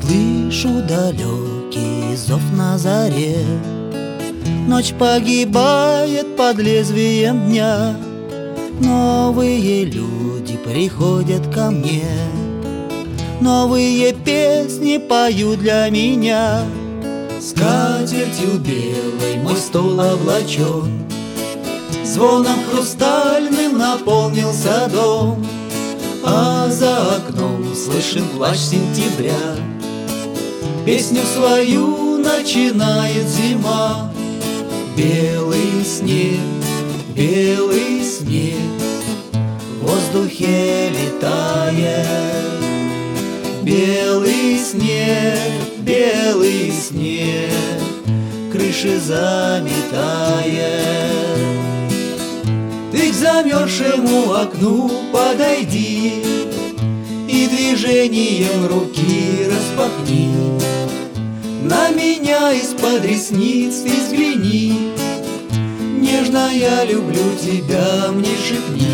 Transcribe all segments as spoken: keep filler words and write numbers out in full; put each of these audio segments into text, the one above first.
Слышу далекий зов на заре, ночь погибает под лезвием дня. Новые люди приходят ко мне, новые песни поют для меня. Скатертью белой мой стол облачен, звоном хрустальным наполнился дом, а за окном слышен плач сентября. Песню свою начинает зима. Белый снег, белый снег в воздухе летает. Белый снег, белый снег крыши заметает. Ты к замерзшему окну подойди и движением руки распахни. На меня из-под ресниц ты взгляни, нежно я люблю тебя, мне шепни.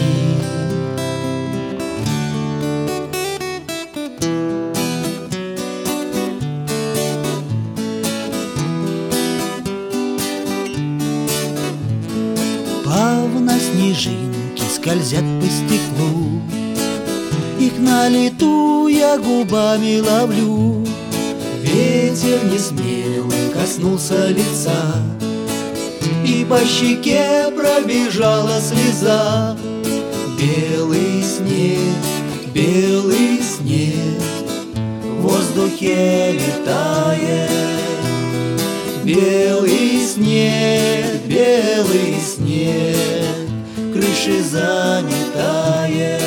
Плавно снежинки скользят по стеклу, их на лету я губами ловлю. Ветер несмелый коснулся лица, и по щеке пробежала слеза. Белый снег, белый снег в воздухе летает. Белый снег, белый снег крыши заметает.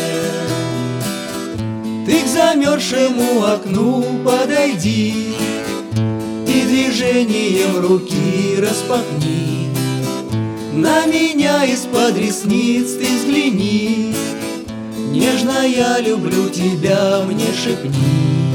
Ты к замерзшему окну подойди и движением руки распахни. На меня из-под ресниц ты взгляни, нежно я люблю тебя, мне шепни.